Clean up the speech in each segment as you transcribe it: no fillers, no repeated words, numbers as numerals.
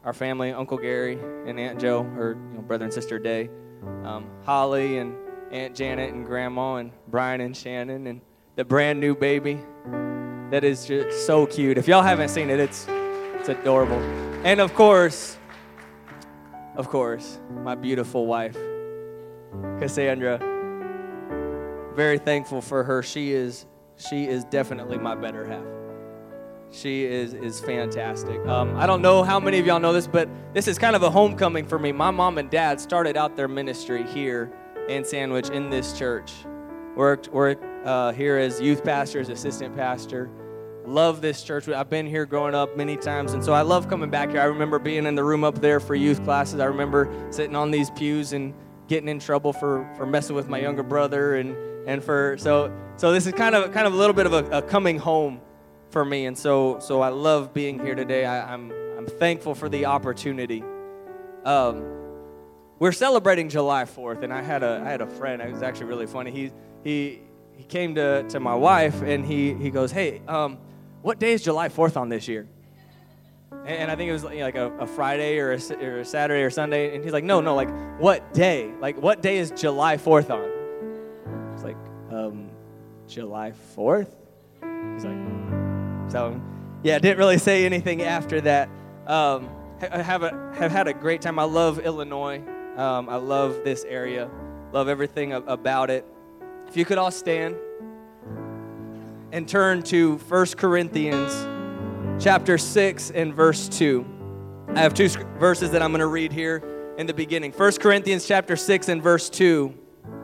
our family, Uncle Gary and Aunt Joe, or brother and sister Day, Holly and Aunt Janet and Grandma and Brian and Shannon and the brand new baby. That is just so cute. If y'all haven't seen it, it's adorable. And of course, my beautiful wife, Cassandra. Very thankful for her. She is definitely my better half. She is fantastic. I don't know how many of y'all know this, but this is kind of a homecoming for me. My mom and dad started out their ministry here in Sandwich in this church. Worked here as youth pastors, assistant pastor. Love this church. I've been here growing up many times, and so I love coming back here. I remember being in the room up there for youth classes. I remember sitting on these pews and getting in trouble for messing with my younger brother, and so this is kind of a little bit of a coming home for me, and so I love being here today. I'm thankful for the opportunity. We're celebrating July 4th, and I had a friend. It was actually really funny. He came to my wife, and he goes, "Hey, what day is July 4th on this year?" And I think it was like a Friday or a Saturday or Sunday, and he's like, no, like what day? Like what day is July 4th on? It's like July 4th. He's like. So, yeah, didn't really say anything after that. Have had a great time. I love Illinois. I love this area. Love everything about it. If you could all stand and turn to 1 Corinthians chapter 6 and verse 2. I have two verses that I'm going to read here in the beginning. 1 Corinthians chapter 6 and verse 2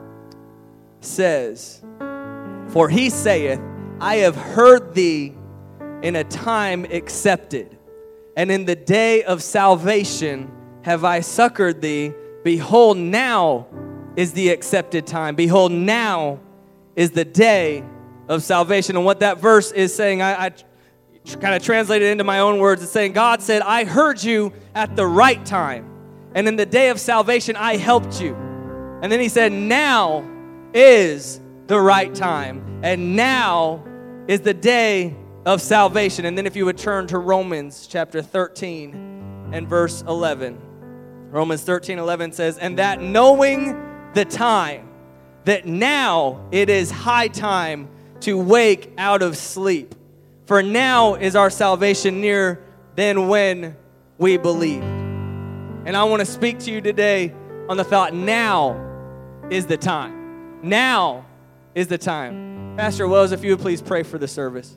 says, "For he saith, I have heard thee in a time accepted, and in the day of salvation have I succored thee. Behold, now is the accepted time. Behold, now is the day of salvation." And what that verse is saying, I kind of translated into my own words. It's saying, God said, I heard you at the right time, and in the day of salvation, I helped you. And then he said, now is the right time, and now is the day of salvation. And then if you would turn to Romans chapter 13 and verse 11. Romans 13:11 says, "And that knowing the time, that now it is high time to wake out of sleep. For now is our salvation nearer than when we believed." And I want to speak to you today on the thought, now is the time. Now is the time. Pastor Wells, if you would please pray for the service.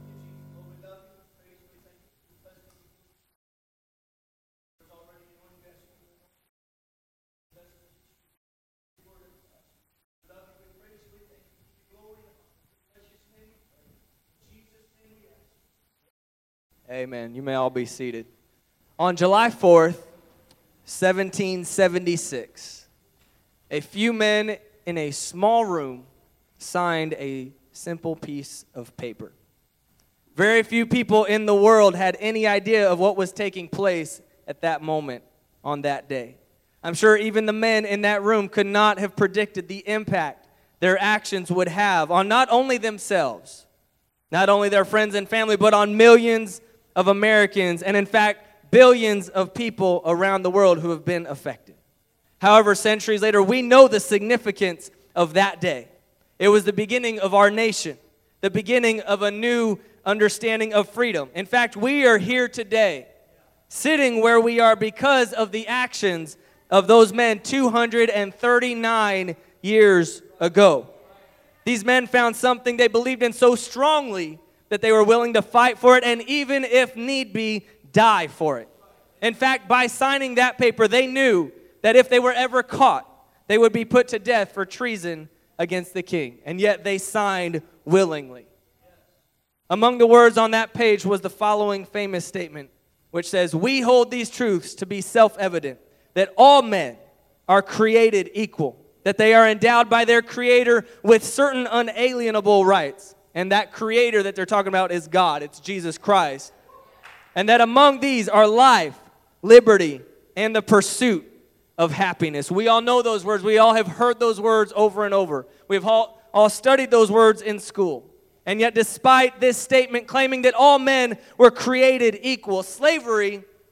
Amen. You may all be seated. On July 4th, 1776, a few men in a small room signed a simple piece of paper. Very few people in the world had any idea of what was taking place at that moment on that day. I'm sure even the men in that room could not have predicted the impact their actions would have on not only themselves, not only their friends and family, but on millions of Americans, and in fact, billions of people around the world who have been affected. However, centuries later, we know the significance of that day. It was the beginning of our nation, the beginning of a new understanding of freedom. In fact, we are here today, sitting where we are because of the actions of those men 239 years ago. These men found something they believed in so strongly that they were willing to fight for it, and even if need be, die for it. In fact, by signing that paper, they knew that if they were ever caught, they would be put to death for treason against the king. And yet they signed willingly. Among the words on that page was the following famous statement, which says, "We hold these truths to be self-evident, that all men are created equal, that they are endowed by their Creator with certain unalienable rights." And that Creator that they're talking about is God. It's Jesus Christ. And that among these are life, liberty, and the pursuit of happiness. We all know those words. We all have heard those words over and over. We've all studied those words in school. And yet despite this statement claiming that all men were created equal, slavery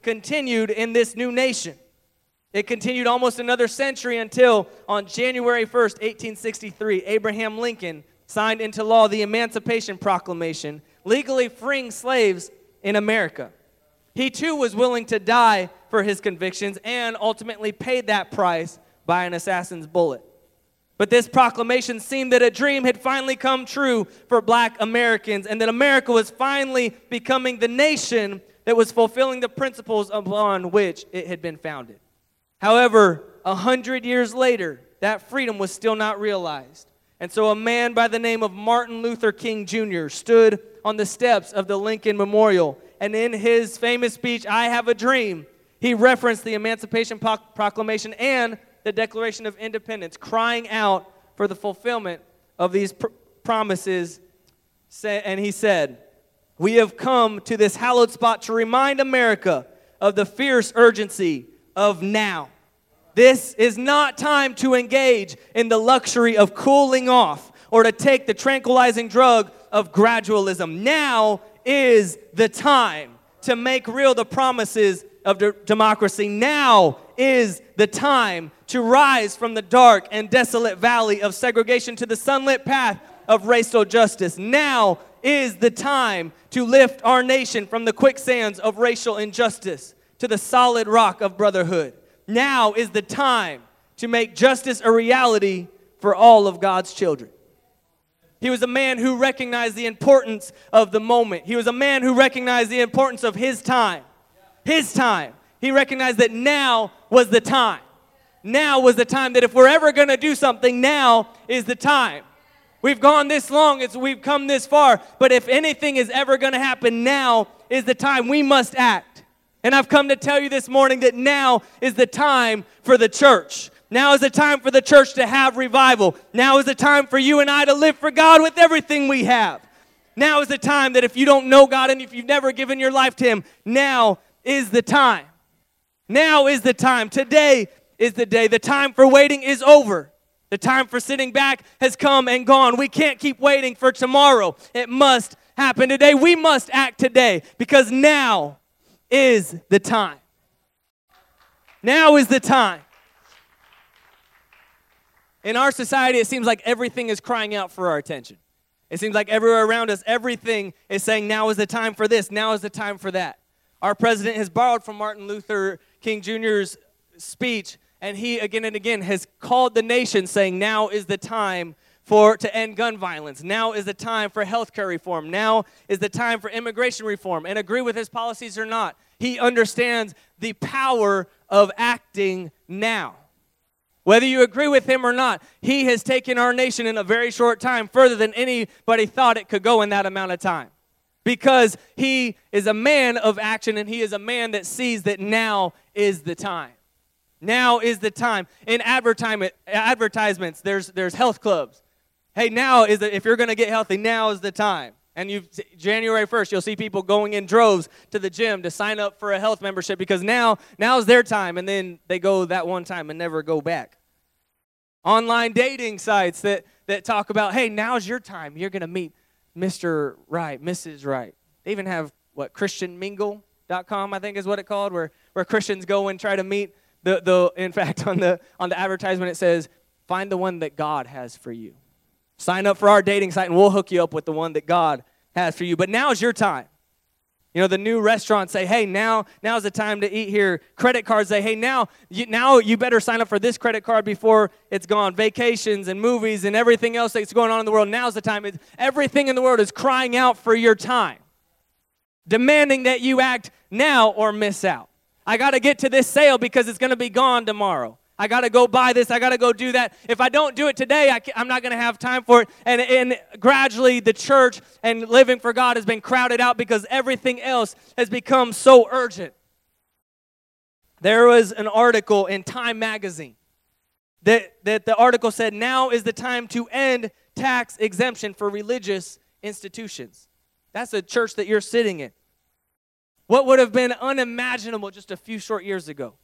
continued in this new nation. It continued almost another century until on January 1st, 1863, Abraham Lincoln signed into law the Emancipation Proclamation, legally freeing slaves in America. He too was willing to die for his convictions and ultimately paid that price by an assassin's bullet. But this proclamation seemed that a dream had finally come true for black Americans and that America was finally becoming the nation that was fulfilling the principles upon which it had been founded. However, 100 years later, that freedom was still not realized. And so a man by the name of Martin Luther King Jr. stood on the steps of the Lincoln Memorial, and in his famous speech, "I Have a Dream," he referenced the Emancipation Proclamation and the Declaration of Independence, crying out for the fulfillment of these promises. And he said, "We have come to this hallowed spot to remind America of the fierce urgency of now. This is not time to engage in the luxury of cooling off or to take the tranquilizing drug of gradualism. Now is the time to make real the promises of democracy. Now is the time to rise from the dark and desolate valley of segregation to the sunlit path of racial justice. Now is the time to lift our nation from the quicksands of racial injustice to the solid rock of brotherhood. Now is the time to make justice a reality for all of God's children." He was a man who recognized the importance of the moment. He was a man who recognized the importance of his time. His time. He recognized that now was the time. Now was the time that if we're ever going to do something, now is the time. We've gone this long, we've come this far, but if anything is ever going to happen, now is the time. We must act. And I've come to tell you this morning that now is the time for the church. Now is the time for the church to have revival. Now is the time for you and I to live for God with everything we have. Now is the time that if you don't know God and if you've never given your life to Him, now is the time. Now is the time. Today is the day. The time for waiting is over. The time for sitting back has come and gone. We can't keep waiting for tomorrow. It must happen today. We must act today because now is the time. Now is the time. In our society, it seems like everything is crying out for our attention. It seems like everywhere around us, everything is saying, now is the time for this, now is the time for that. Our president has borrowed from Martin Luther King Jr.'s speech, and he again and again has called the nation saying, now is the time to end gun violence. Now is the time for healthcare reform. Now is the time for immigration reform. And agree with his policies or not, he understands the power of acting now. Whether you agree with him or not, he has taken our nation in a very short time further than anybody thought it could go in that amount of time. Because he is a man of action and he is a man that sees that now is the time. Now is the time. In advertisements, there's health clubs. Hey, now is if you're going to get healthy, now is the time. And January 1st, you'll see people going in droves to the gym to sign up for a health membership because now is their time, and then they go that one time and never go back. Online dating sites that talk about, hey, now's your time. You're going to meet Mr. Right, Mrs. Right. They even have, ChristianMingle.com, I think is what it's called, where Christians go and try to meet in fact, on the advertisement it says, find the one that God has for you. Sign up for our dating site and we'll hook you up with the one that God has for you. But now is your time. You know, the new restaurants say, hey, now's the time to eat here. Credit cards say, hey, now you better sign up for this credit card before it's gone. Vacations and movies and everything else that's going on in the world, now's the time. Everything in the world is crying out for your time, demanding that you act now or miss out. I got to get to this sale because it's going to be gone tomorrow. I got to go buy this. I got to go do that. If I don't do it today, I'm not going to have time for it. And gradually the church and living for God has been crowded out because everything else has become so urgent. There was an article in Time magazine that the article said, now is the time to end tax exemption for religious institutions. That's the church that you're sitting in. What would have been unimaginable just a few short years ago?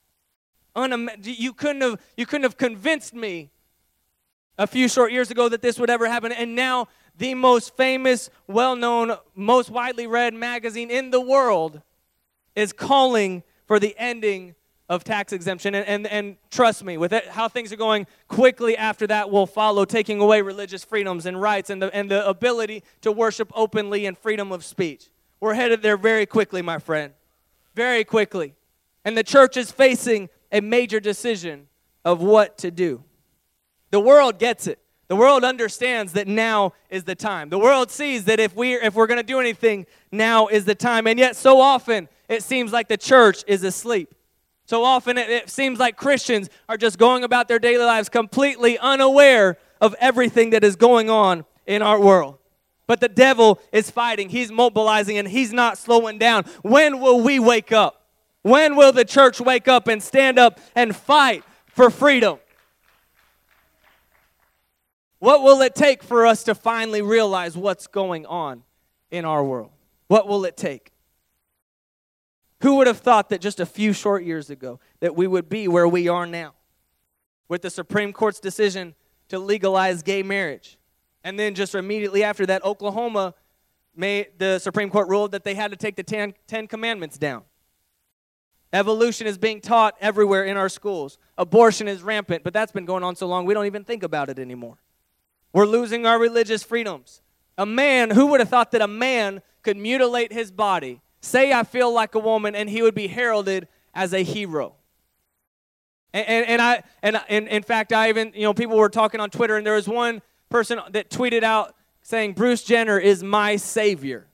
You couldn't have convinced me a few short years ago that this would ever happen. And now the most famous, well-known, most widely read magazine in the world is calling for the ending of tax exemption. And trust me, with it, how things are going, quickly after that will follow taking away religious freedoms and rights and the ability to worship openly and freedom of speech. We're headed there very quickly, my friend. Very quickly. And the church is facing a major decision of what to do. The world gets it. The world understands that now is the time. The world sees that if we're going to do anything, now is the time. And yet so often it seems like the church is asleep. So often it seems like Christians are just going about their daily lives completely unaware of everything that is going on in our world. But the devil is fighting. He's mobilizing and he's not slowing down. When will we wake up? When will the church wake up and stand up and fight for freedom? What will it take for us to finally realize what's going on in our world? What will it take? Who would have thought that just a few short years ago that we would be where we are now with the Supreme Court's decision to legalize gay marriage? And then just immediately after that, Oklahoma the Supreme Court ruled that they had to take the Ten Commandments down. Evolution is being taught everywhere in our schools. Abortion is rampant, but that's been going on so long we don't even think about it anymore. We're losing our religious freedoms. Who would have thought that a man could mutilate his body, say I feel like a woman, and he would be heralded as a hero? And in fact, I even, people were talking on Twitter, and there was one person that tweeted out saying, Bruce Jenner is my savior.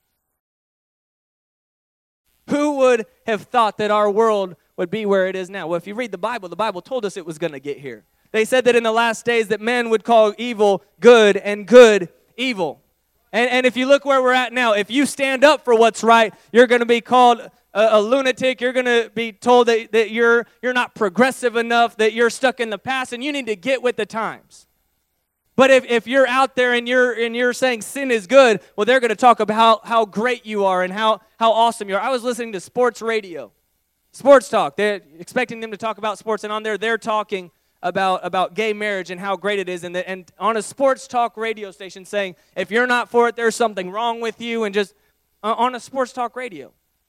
Who would have thought that our world would be where it is now? Well, if you read the Bible told us it was going to get here. They said that in the last days that men would call evil good and good evil. And if you look where we're at now, if you stand up for what's right, you're going to be called a lunatic. You're going to be told that you're not progressive enough, that you're stuck in the past, and you need to get with the times. But if you're out there and you're saying sin is good, well, they're going to talk about how great you are and how awesome you are. I was listening to sports radio, sports talk. They're expecting them to talk about sports, and on there they're talking about gay marriage and how great it is, and on a sports talk radio station saying, if you're not for it, there's something wrong with you, and just on a sports talk radio.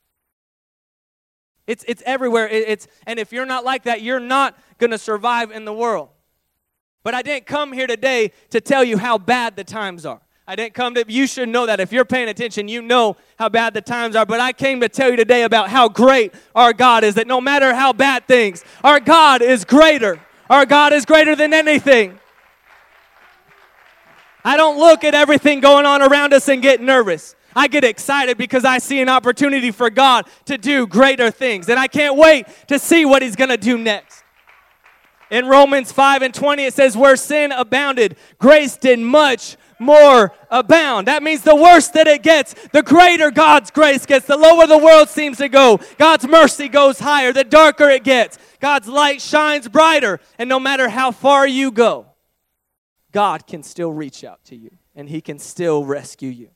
It's everywhere. And if you're not like that, you're not going to survive in the world. But I didn't come here today to tell you how bad the times are. You should know that. If you're paying attention, you know how bad the times are. But I came to tell you today about how great our God is, that no matter how bad things, our God is greater. Our God is greater than anything. I don't look at everything going on around us and get nervous. I get excited because I see an opportunity for God to do greater things. And I can't wait to see what He's going to do next. In Romans 5:20, it says, where sin abounded, grace did much more abound. That means the worse that it gets, the greater God's grace gets. The lower the world seems to go, God's mercy goes higher. The darker it gets, God's light shines brighter. And no matter how far you go, God can still reach out to you, and He can still rescue you.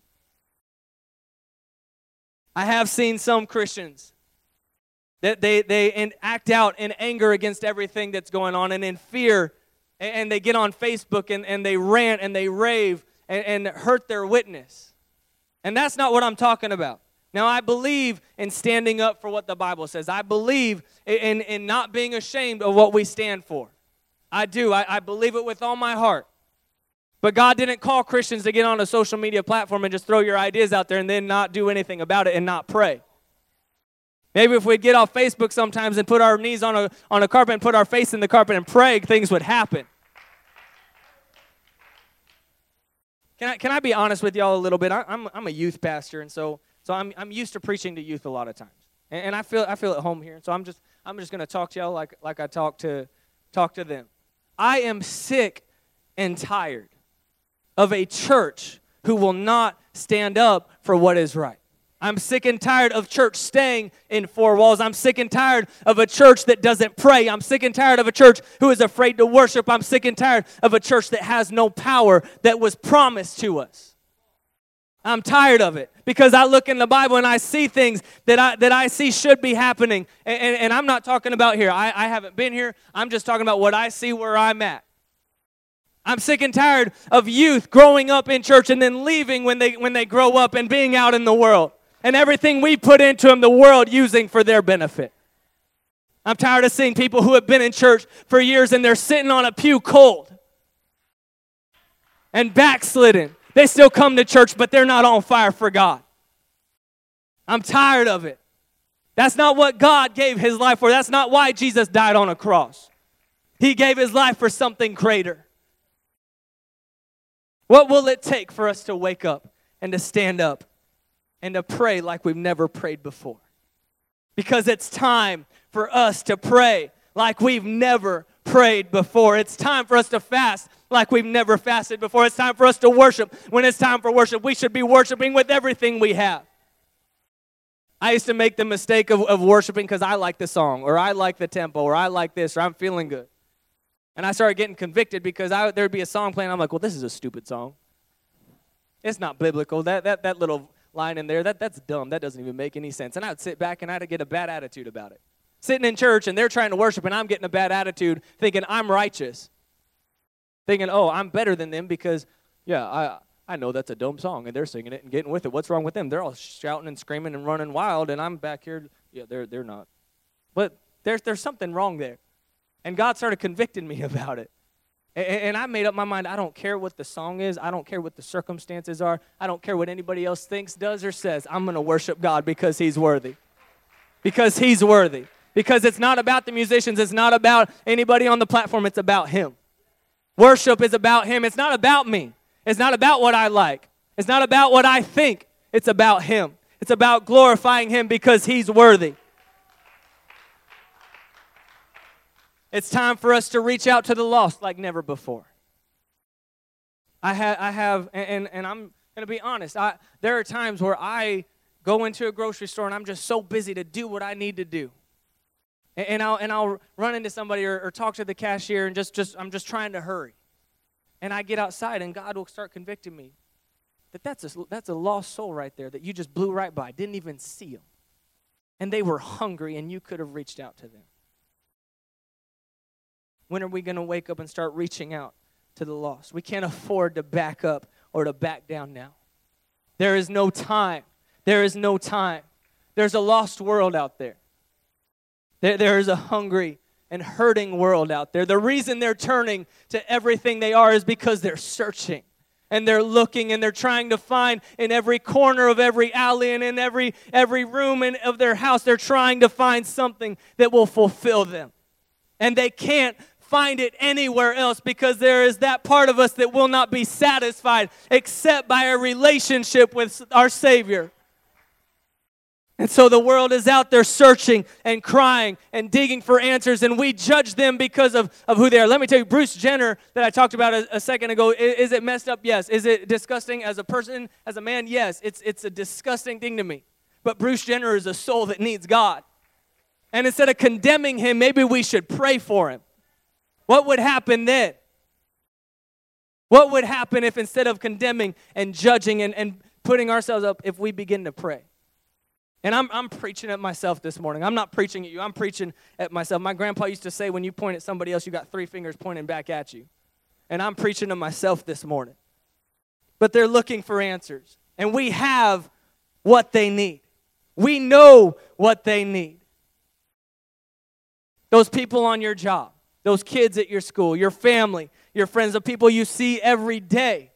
I have seen some Christians that they act out in anger against everything that's going on and in fear, and they get on Facebook and they rant and they rave and hurt their witness. And that's not what I'm talking about. Now, I believe in standing up for what the Bible says. I believe in not being ashamed of what we stand for. I do. I believe it with all my heart. But God didn't call Christians to get on a social media platform and just throw your ideas out there and then not do anything about it and not pray. Maybe if we'd get off Facebook sometimes and put our knees on a carpet and put our face in the carpet and pray, things would happen. Can I be honest with y'all a little bit? I'm a youth pastor, and so I'm used to preaching to youth a lot of times, and I feel at home here. So I'm just going to talk to y'all like I talk to them. I am sick and tired of a church who will not stand up for what is right. I'm sick and tired of church staying in four walls. I'm sick and tired of a church that doesn't pray. I'm sick and tired of a church who is afraid to worship. I'm sick and tired of a church that has no power that was promised to us. I'm tired of it because I look in the Bible and I see things that I see should be happening. And I'm not talking about here. I haven't been here. I'm just talking about what I see where I'm at. I'm sick and tired of youth growing up in church and then leaving when they grow up and being out in the world. And everything we put into them, the world using for their benefit. I'm tired of seeing people who have been in church for years and they're sitting on a pew cold and backslidden. They still come to church, but they're not on fire for God. I'm tired of it. That's not what God gave his life for. That's not why Jesus died on a cross. He gave his life for something greater. What will it take for us to wake up and to stand up and to pray like we've never prayed before? Because it's time for us to pray like we've never prayed before. It's time for us to fast like we've never fasted before. It's time for us to worship. When it's time for worship, we should be worshiping with everything we have. I used to make the mistake of worshiping because I like the song, or I like the tempo, or I like this, or I'm feeling good. And I started getting convicted because there'd be a song playing. I'm like, well, this is a stupid song. It's not biblical. That little line in there, that's dumb. That doesn't even make any sense. And I'd sit back and I'd get a bad attitude about it. Sitting in church and they're trying to worship and I'm getting a bad attitude thinking I'm righteous. Thinking, oh, I'm better than them because, yeah, I know that's a dumb song and they're singing it and getting with it. What's wrong with them? They're all shouting and screaming and running wild and I'm back here. Yeah, they're not. But there's something wrong there. And God started convicting me about it. And I made up my mind, I don't care what the song is. I don't care what the circumstances are. I don't care what anybody else thinks, does, or says. I'm going to worship God because he's worthy. Because he's worthy. Because it's not about the musicians. It's not about anybody on the platform. It's about him. Worship is about him. It's not about me. It's not about what I like. It's not about what I think. It's about him. It's about glorifying him because he's worthy. It's time for us to reach out to the lost like never before. I have, and I'm going to be honest, there are times where I go into a grocery store and I'm just so busy to do what I need to do. And I'll run into somebody or talk to the cashier and I'm just trying to hurry. And I get outside and God will start convicting me that's a lost soul right there that you just blew right by, didn't even see them. And they were hungry and you could have reached out to them. When are we going to wake up and start reaching out to the lost? We can't afford to back up or to back down now. There is no time. There is no time. There's a lost world out there. There is a hungry and hurting world out there. The reason they're turning to everything they are is because they're searching. And they're looking and they're trying to find in every corner of every alley and in every room of their house, they're trying to find something that will fulfill them. And they can't find it anywhere else because there is that part of us that will not be satisfied except by a relationship with our Savior. And so the world is out there searching and crying and digging for answers, and we judge them because of who they are. Let me tell you, Bruce Jenner that I talked about a second ago, is it messed up? Yes. Is it disgusting as a person, as a man? Yes. It's a disgusting thing to me. But Bruce Jenner is a soul that needs God. And instead of condemning him, maybe we should pray for him. What would happen then? What would happen if instead of condemning and judging and putting ourselves up, if we begin to pray? And I'm preaching at myself this morning. I'm not preaching at you. I'm preaching at myself. My grandpa used to say when you point at somebody else, you got 3 fingers pointing back at you. And I'm preaching to myself this morning. But they're looking for answers. And we have what they need. We know what they need. Those people on your job. Those kids at your school, your family, your friends, the people you see every day.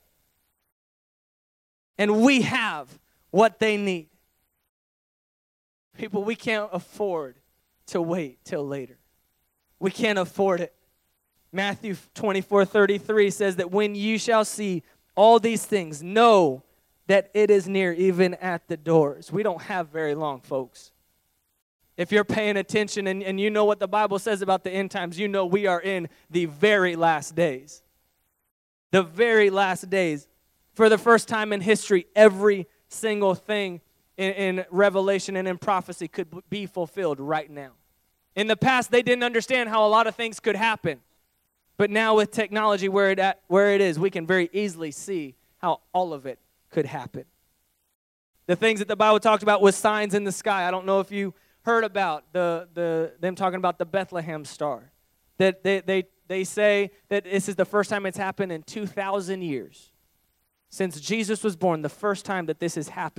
And we have what they need. People, we can't afford to wait till later. We can't afford it. Matthew 24:33 says that when you shall see all these things, know that it is near, even at the doors. We don't have very long, folks. If you're paying attention and you know what the Bible says about the end times, you know we are in the very last days. The very last days. For the first time in history, every single thing in Revelation and in prophecy could be fulfilled right now. In the past, they didn't understand how a lot of things could happen. But now with technology where it is, we can very easily see how all of it could happen. The things that the Bible talked about with signs in the sky. I don't know if you heard about them talking about the Bethlehem star. That they say that this is the first time it's happened in 2,000 years. Since Jesus was born, the first time that this has happened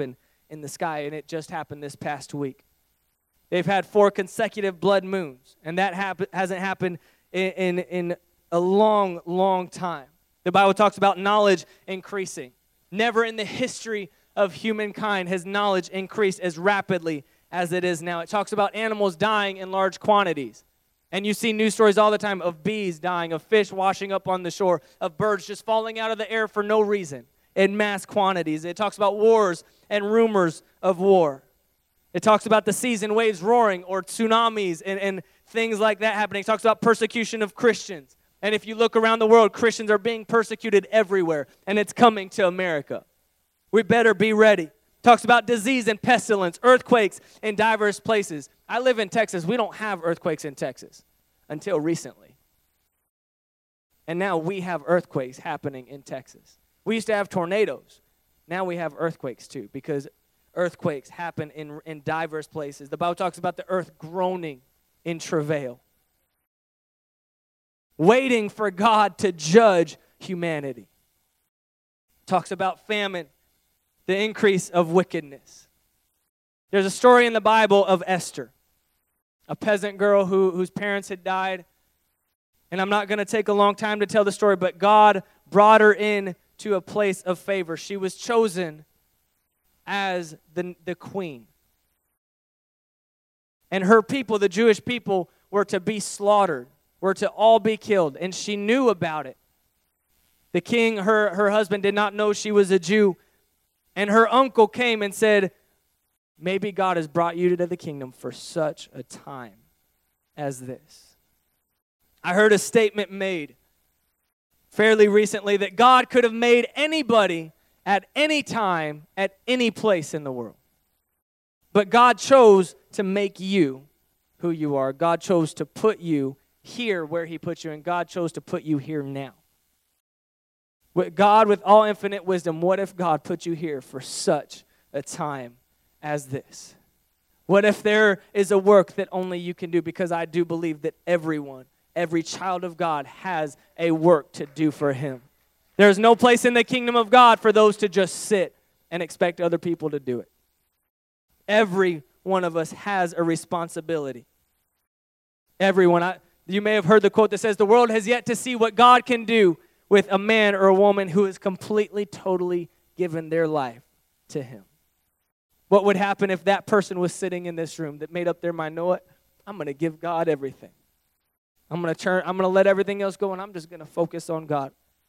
in the sky, and it just happened this past week. They've had 4 consecutive blood moons, and that hasn't happened in a long, long time. The Bible talks about knowledge increasing. Never in the history of humankind has knowledge increased as rapidly as it is now. It talks about animals dying in large quantities. And you see news stories all the time of bees dying, of fish washing up on the shore, of birds just falling out of the air for no reason in mass quantities. It talks about wars and rumors of war. It talks about the seas and waves roaring, or tsunamis and things like that happening. It talks about persecution of Christians. And if you look around the world, Christians are being persecuted everywhere, and it's coming to America. We better be ready. Talks about disease and pestilence, earthquakes in diverse places. I live in Texas. We don't have earthquakes in Texas until recently. And now we have earthquakes happening in Texas. We used to have tornadoes. Now we have earthquakes too, because earthquakes happen in diverse places. The Bible talks about the earth groaning in travail, waiting for God to judge humanity. Talks about famine, the increase of wickedness. There's a story in the Bible of Esther, a peasant girl whose parents had died. And I'm not going to take a long time to tell the story, but God brought her in to a place of favor. She was chosen as the queen. And her people, the Jewish people, were to be slaughtered, were to all be killed. And she knew about it. The king, her husband, did not know she was a Jew. And her uncle came and said, maybe God has brought you to the kingdom for such a time as this. I heard a statement made fairly recently that God could have made anybody at any time, at any place in the world. But God chose to make you who you are. God chose to put you here where he put you, and God chose to put you here now. With God, with all infinite wisdom, what if God put you here for such a time as this? What if there is a work that only you can do? Because I do believe that everyone, every child of God has a work to do for him. There's no place in the kingdom of God for those to just sit and expect other people to do it. Every one of us has a responsibility. Everyone. You may have heard the quote that says, the world has yet to see what God can do with a man or a woman who has completely, totally given their life to him. What would happen if that person was sitting in this room that made up their mind, know what? I'm going to give God everything. I'm going to let everything else go, and I'm just going to focus on God.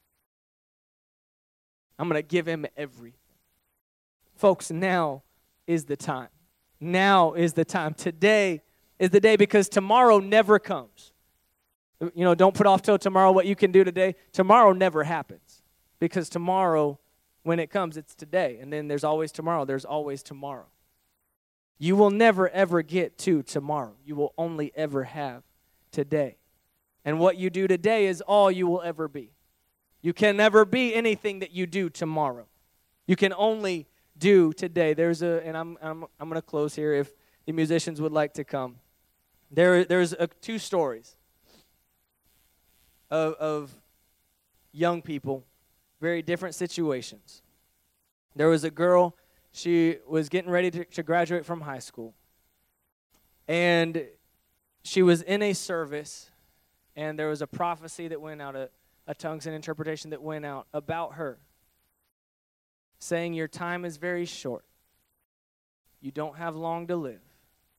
I'm going to give him everything. Folks, now is the time. Now is the time. Today is the day, because tomorrow never comes. You know, don't put off till tomorrow what you can do today. Tomorrow never happens, because tomorrow, when it comes, it's today. And then there's always tomorrow. There's always tomorrow. You will never, ever get to tomorrow. You will only ever have today. And what you do today is all you will ever be. You can never be anything that you do tomorrow. You can only do today. And I'm going to close here if the musicians would like to come. There's 2 stories of young people, very different situations. There was a girl, she was getting ready to graduate from high school. And she was in a service, and there was a prophecy that went out, a tongues and interpretation that went out about her, saying your time is very short. You don't have long to live.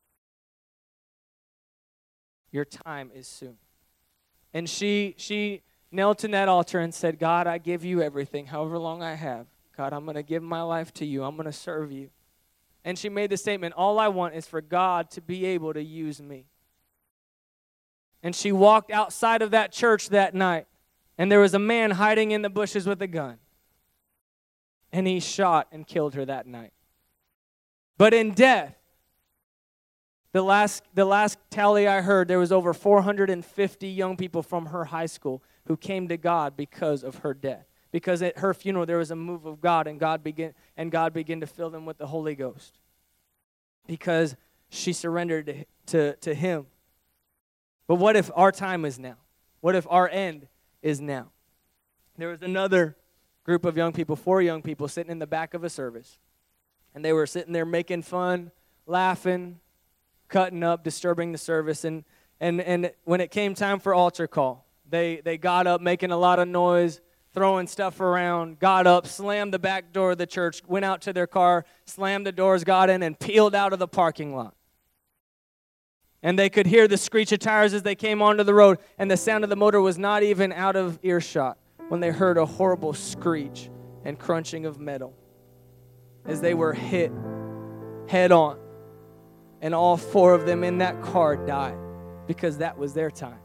Your time is soon. And she knelt in that altar and said, God, I give you everything, however long I have. God, I'm going to give my life to you. I'm going to serve you. And she made the statement, all I want is for God to be able to use me. And she walked outside of that church that night, and there was a man hiding in the bushes with a gun. And he shot and killed her that night. But in death, the last tally I heard, there was over 450 young people from her high school who came to God because of her death. Because at her funeral there was a move of God, and God began to fill them with the Holy Ghost. Because she surrendered to him. But what if our time is now? What if our end is now? There was another group of young people, 4 young people, sitting in the back of a service. And they were sitting there making fun, laughing, cutting up, disturbing the service. And when it came time for altar call, they got up making a lot of noise, throwing stuff around, got up, slammed the back door of the church, went out to their car, slammed the doors, got in, and peeled out of the parking lot. And they could hear the screech of tires as they came onto the road, and the sound of the motor was not even out of earshot when they heard a horrible screech and crunching of metal as they were hit head on. And all 4 of them in that car died because that was their time.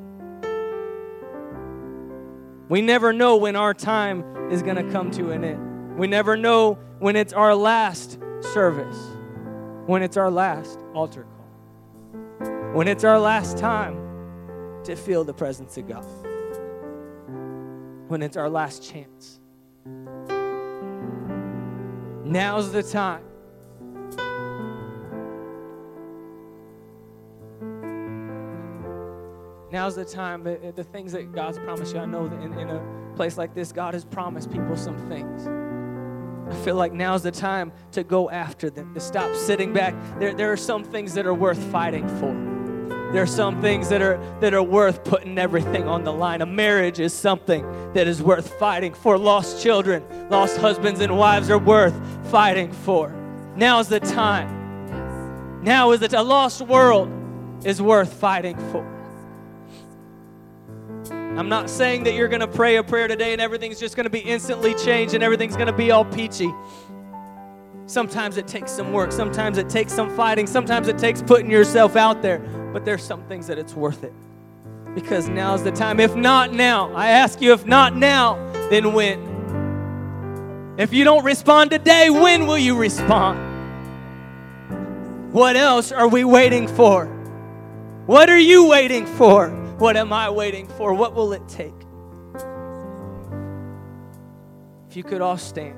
We never know when our time is going to come to an end. We never know when it's our last service, when it's our last altar call, when it's our last time to feel the presence of God, when it's our last chance. Now's the time. Now's the time. The things that God's promised you. I know that in a place like this, God has promised people some things. I feel like now's the time to go after them, to stop sitting back. There are some things that are worth fighting for. There are some things that are worth putting everything on the line. A marriage is something that is worth fighting for. Lost children, lost husbands and wives are worth fighting for. Now's the time. Now is a lost world is worth fighting for. I'm not saying that you're going to pray a prayer today and everything's just going to be instantly changed and everything's going to be all peachy. Sometimes it takes some work. Sometimes it takes some fighting. Sometimes it takes putting yourself out there. But there's some things that it's worth it. Because now's the time. If not now, I ask you, if not now, then when? If you don't respond today, when will you respond? What else are we waiting for? What are you waiting for? What am I waiting for? What will it take? If you could all stand.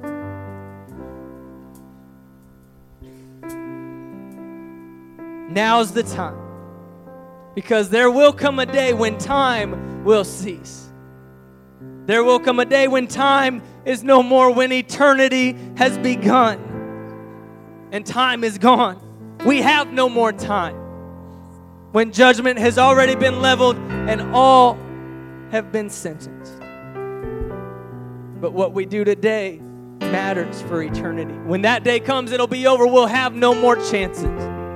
Now's the time. Because there will come a day when time will cease. There will come a day when time is no more, when eternity has begun. And time is gone. We have no more time. When judgment has already been leveled and all have been sentenced. But what we do today matters for eternity. When that day comes, it'll be over. We'll have no more chances.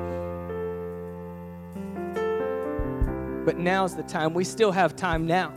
But now's the time. We still have time now.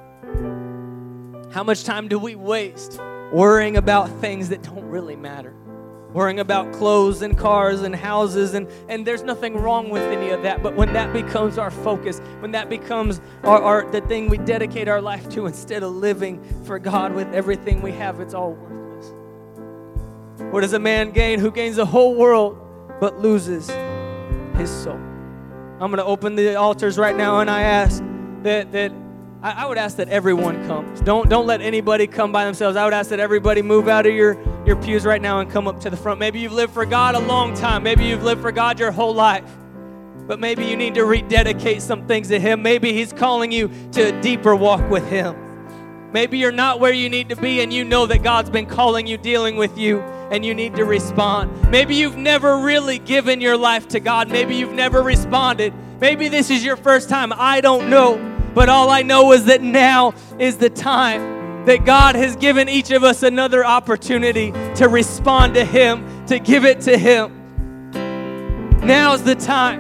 How much time do we waste worrying about things that don't really matter? Worrying about clothes and cars and houses, and there's nothing wrong with any of that. But when that becomes our focus, when that becomes the thing we dedicate our life to instead of living for God with everything we have, it's all worthless. What does a man gain who gains the whole world but loses his soul? I'm going to open the altars right now, and I ask that I would ask that everyone comes. Don't let anybody come by themselves. I would ask that everybody move out of your pews right now and come up to the front. Maybe you've lived for God a long time. Maybe you've lived for God your whole life. But maybe you need to rededicate some things to Him. Maybe He's calling you to a deeper walk with Him. Maybe you're not where you need to be and you know that God's been calling you, dealing with you, and you need to respond. Maybe you've never really given your life to God. Maybe you've never responded. Maybe this is your first time. I don't know. But all I know is that now is the time that God has given each of us another opportunity to respond to Him, to give it to Him. Now's the time.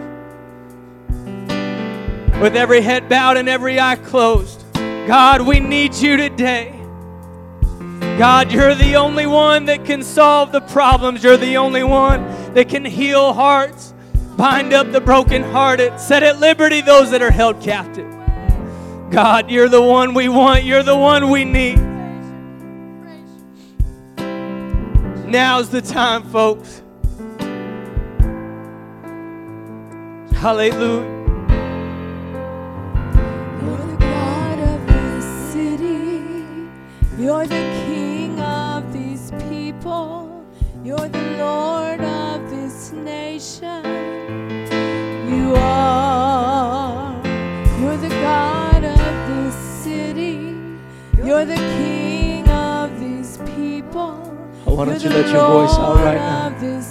With every head bowed and every eye closed, God, we need you today. God, you're the only one that can solve the problems. You're the only one that can heal hearts, bind up the brokenhearted, set at liberty those that are held captive. God, you're the one we want. You're the one we need. Now's the time, folks. Hallelujah. You're the God of this city. You're the King of these people. You're the Lord of this nation. You are. You're the God of this city. You're the King of these people. Why don't you let your voice out right now?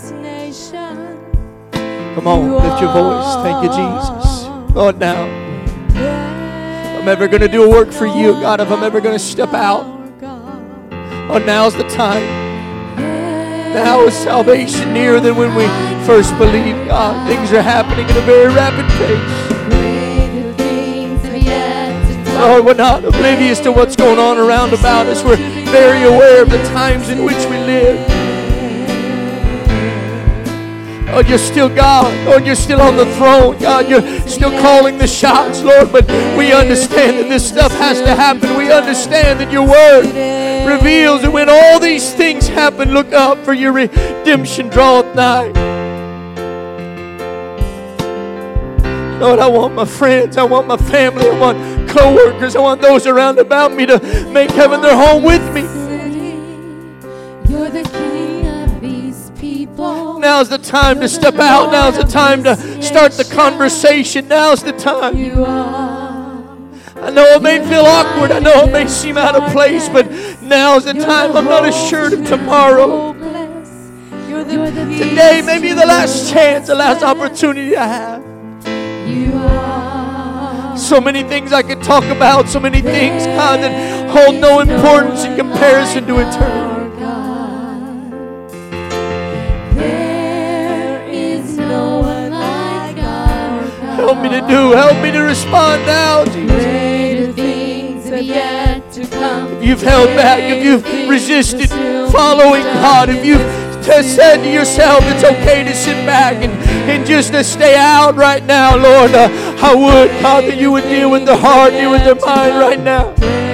Come on, lift your voice. Thank you, Jesus. Lord, now, if I'm ever going to do a work for you, God, if I'm ever going to step out, oh, now's the time. Now is salvation nearer than when we first believed, God. Things are happening at a very rapid pace. Lord, we're not oblivious to what's going on around about us. We're very aware of the times in which we live. Lord, you're still God. Lord, you're still on the throne. God, you're still calling the shots, Lord. But we understand that this stuff has to happen. We understand that your word reveals that when all these things happen, look up, for your redemption draweth nigh. Lord, I want my friends, I want my family, I want co-workers, I want those around about me to make heaven their home with me. You're the king of these people. Now's the time to step out. Now's the time to start the conversation. Now's the time. I know it may feel awkward. I know it may seem out of place, but now's the time. I'm not assured of tomorrow. Today may be the last chance, the last opportunity I have. So many things I could talk about, so many things, God, that hold no importance in comparison to eternity. Help me to do, help me to respond now, Jesus. If you've held back, if you've resisted following God, if you've said to yourself it's okay to sit back and just to stay out right now, Lord, I would, God, that you would deal with the heart, deal with the mind right now.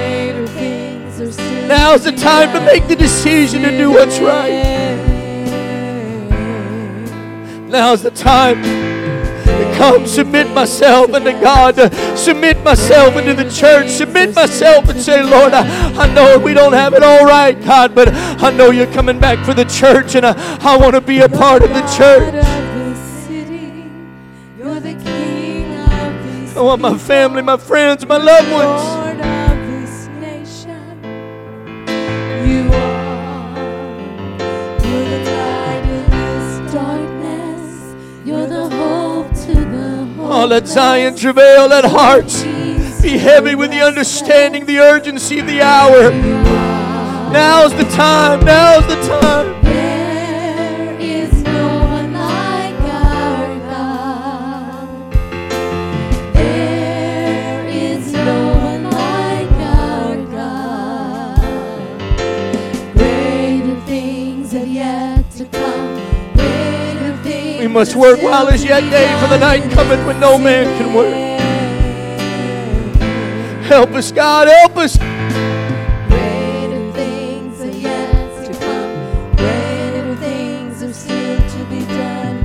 Now's the time to make the decision to do what's right. Now's the time to come submit myself unto God, to submit myself into the church, submit myself and say, Lord, I know we don't have it all right, God, but I know you're coming back for the church, and I want to be a part of the church. I want my family, my friends, my loved ones. Oh, let Zion travail, let hearts be heavy with the understanding, the urgency of the hour. Now's the time, now's the time. There is no one like our God. There is no one like our God. Greater things have yet to come. We must work while is yet day, for the night cometh when no man can work. Help us, God, help us. Greater things are yet to come. Greater things are still to be done.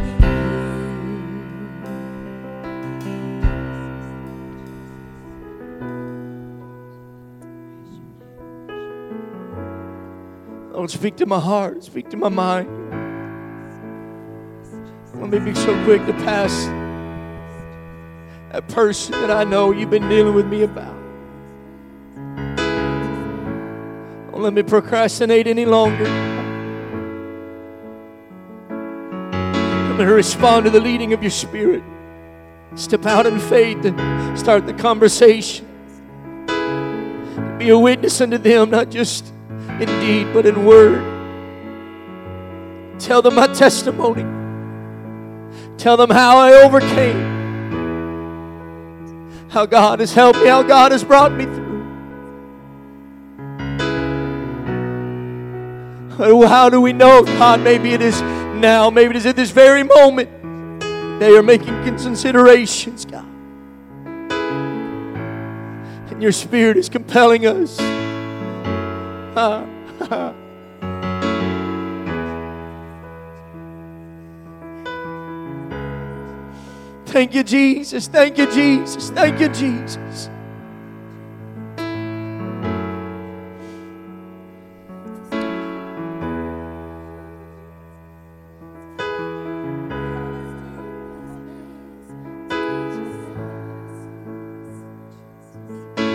Lord, speak to my heart, speak to my mind. Let me be so quick to pass that person that I know you've been dealing with me about. Don't let me procrastinate any longer. I'm going to respond to the leading of your Spirit. Step out in faith and start the conversation. Be a witness unto them, not just in deed, but in word. Tell them my testimony. Tell them how I overcame. How God has helped me, how God has brought me through. How do we know, God? Maybe it is now, maybe it is at this very moment. They are making considerations, God. And your Spirit is compelling us. Thank you, Jesus. Thank you, Jesus. Thank you, Jesus.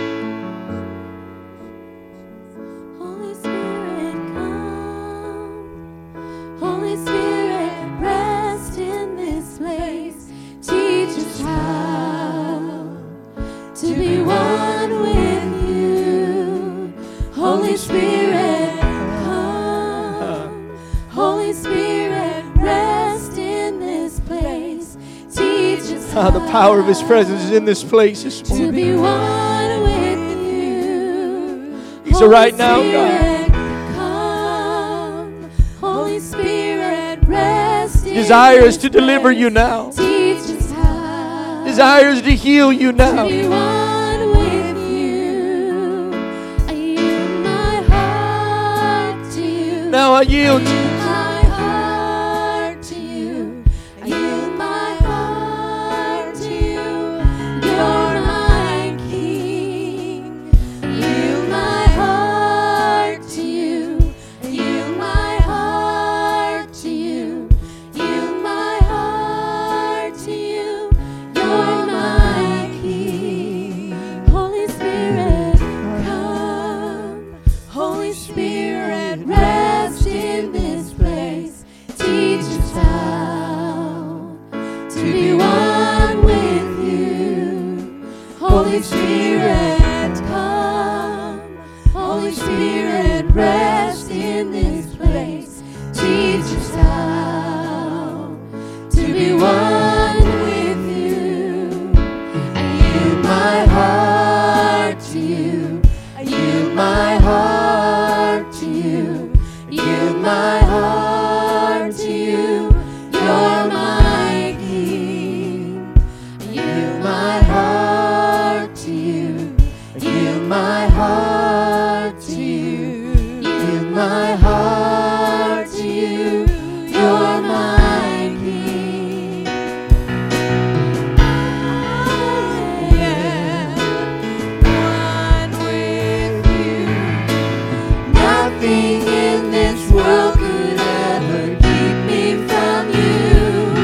Holy Spirit, come. town. The power of His presence is in this place this To morning. be one with you. So right now, Holy God, Spirit, come. Holy Spirit, rest in desires to this deliver place. you now. Teach us how Desires to heal you to now. be one with you. I yield my heart to you. Now I yield to you. My heart to you. I yield my heart to you. You're my King. I yield my heart to you. I yield my heart to you. Yield my heart to you. You're my King. Holy Spirit, come. Holy Spirit, rest in this place. Teach us how to be one with you. Holy Spirit, come. Holy Spirit, rest in this place. Teach us how to be one with you. I yield my heart to you. I yield my heart to you. I yield my heart to you. You're my King. I yield my heart to you. I yield my heart to you. I yield my heart to you. You're my King. I am one with you. Nothing in this world could ever keep me from you.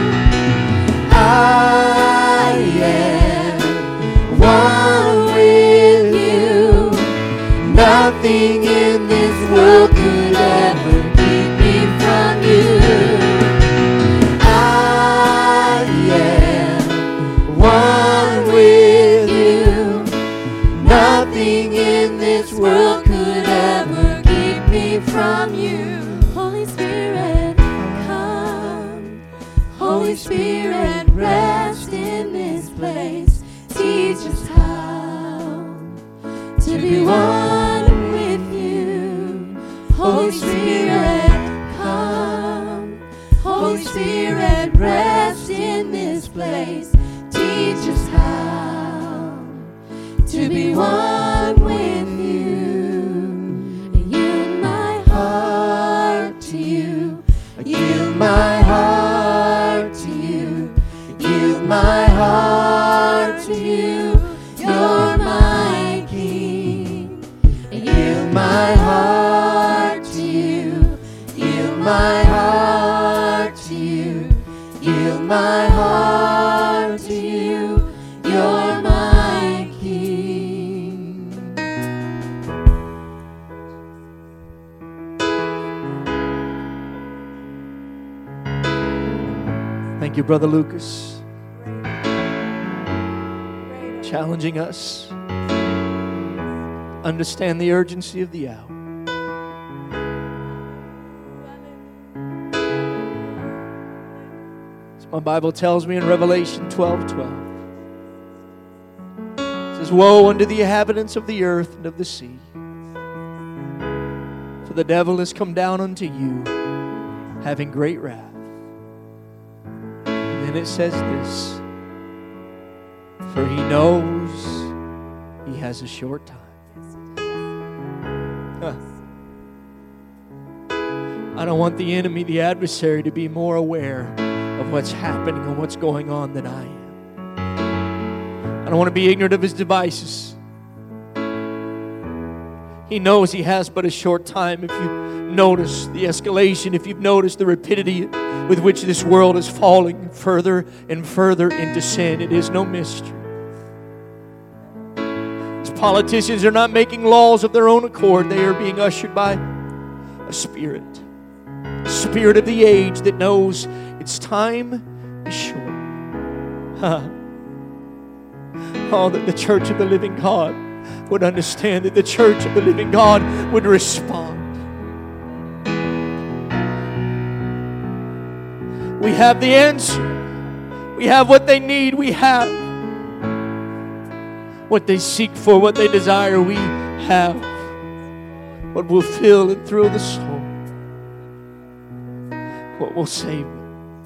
I am one with you. Nothing in this world could ever keep me from you. I am one with you. Nothing in this world could ever keep me from you. Holy Spirit, come. Holy Spirit, rest in this place. Teach us how to be one with you. Holy Spirit, come. Holy Spirit, rest in this place. Teach us how to be one with you. I yield my heart to you. I yield my heart to you. I yield my heart to you. You're my King. I yield my heart to you. Yield my heart to you. Yield my heart to you. You're my King. Thank you, Brother Lucas. Challenging us. Understand the urgency of the hour. As my Bible tells me in Revelation 12:12. It says, woe unto the inhabitants of the earth and of the sea. For the devil has come down unto you, having great wrath. And then it says this, for he knows he has a short time. I don't want the enemy, the adversary, to be more aware of what's happening and what's going on than I am. I don't want to be ignorant of his devices. He knows he has but a short time. If you notice the escalation, if you've noticed the rapidity with which this world is falling further and further into sin, it is no mystery. These politicians are not making laws of their own accord. They are being ushered by a spirit of the age that knows its time is short. Oh, that the church of the living God would understand, that the church of the living God would respond. We have the answer. We have what they need. We have what they seek for, what they desire. We have what will fill and thrill the soul, what will save them.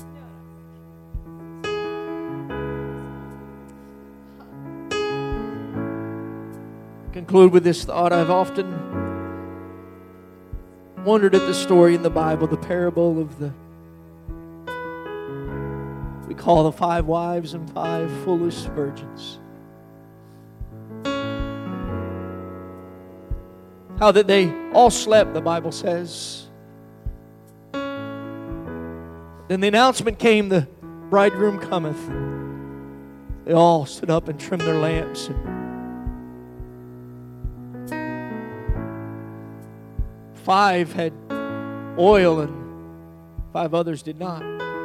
Conclude with this thought. I've often wondered at the story in the Bible, the parable of we call the 5 wives and 5 foolish virgins. How that they all slept, the Bible says. Then the announcement came, the bridegroom cometh. They all stood up and trimmed their lamps. And 5 had oil and 5 others did not.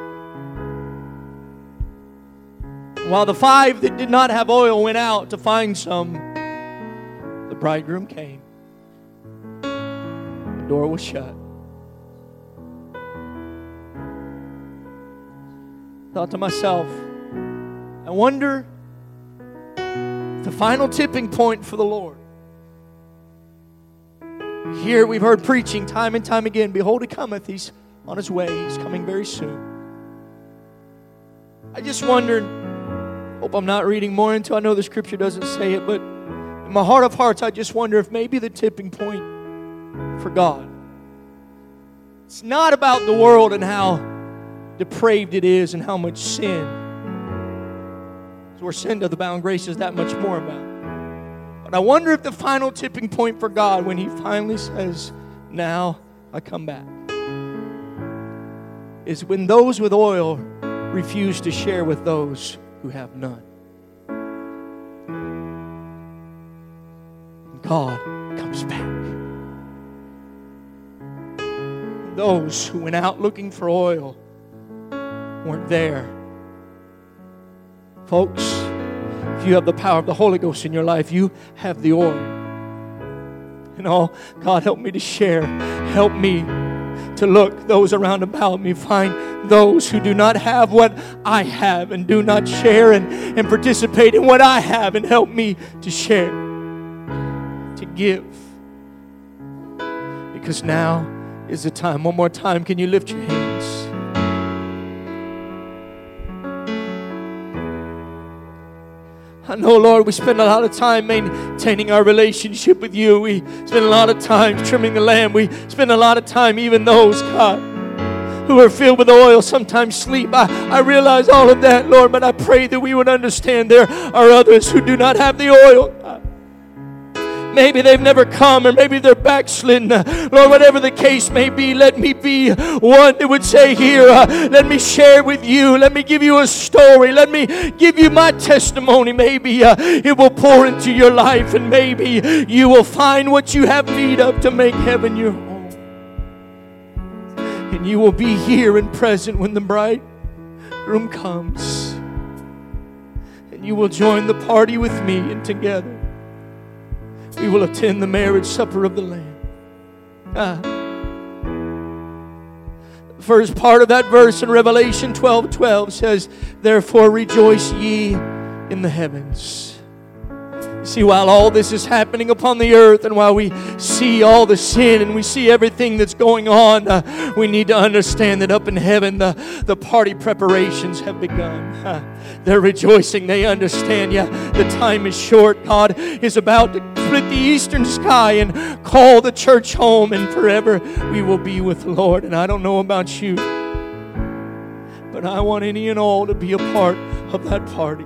While the 5 that did not have oil went out to find some, the bridegroom came. The door was shut. Thought to myself, I wonder if the final tipping point for the Lord. Here we've heard preaching time and time again. Behold, He cometh. He's on His way. He's coming very soon. I just wondered, hope I'm not reading more into, I know the scripture doesn't say it, but in my heart of hearts, I just wonder if maybe the tipping point for God, it's not about the world and how depraved it is and how much sin. So where sin doth abound, grace is that much more about. But I wonder if the final tipping point for God, when He finally says, now I come back, is when those with oil refuse to share with those who have none. God comes back. Those who went out looking for oil weren't there. Folks, if you have the power of the Holy Ghost in your life, you have the oil. And oh, God, help me to share. Help me to look those around about me, find those who do not have what I have and do not share and participate in what I have, and help me to share, to give. Because now is the time. One more time, can you lift your hands? I know, Lord, we spend a lot of time maintaining our relationship with You. We spend a lot of time trimming the lamb. We spend a lot of time, even those, God, who are filled with oil, sometimes sleep. I realize all of that, Lord, but I pray that we would understand there are others who do not have the oil. Maybe they've never come, or maybe they're backslidden. Lord, whatever the case may be, let me be one that would say here, let me share with You. Let me give You a story. Let me give You my testimony. Maybe it will pour into your life, and maybe you will find what you have need of to make heaven your home. And you will be here and present when the bridegroom comes. And you will join the party with me, and together we will attend the marriage supper of the Lamb. The first part of that verse in Revelation 12:12 says, therefore rejoice ye in the heavens. See, while all this is happening upon the earth, and while we see all the sin and we see everything that's going on, we need to understand that up in heaven the party preparations have begun. They're rejoicing. They understand, the time is short. God is about to split the eastern sky and call the church home, and forever we will be with the Lord. And I don't know about you, but I want any and all to be a part of that party.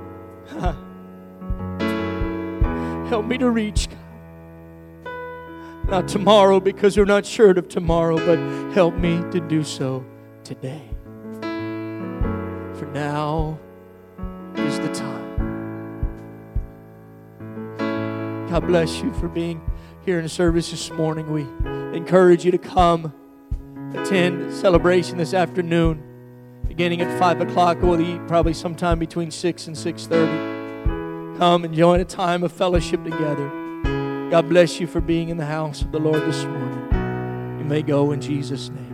Help me to reach, God. Not tomorrow, because we're not sure of tomorrow, but help me to do so today. For now is the time. God bless you for being here in service this morning. We encourage you to come attend celebration this afternoon, beginning at 5 o'clock. We'll eat probably sometime between 6 and 6:30. Come and join a time of fellowship together. God bless you for being in the house of the Lord this morning. You may go in Jesus' name.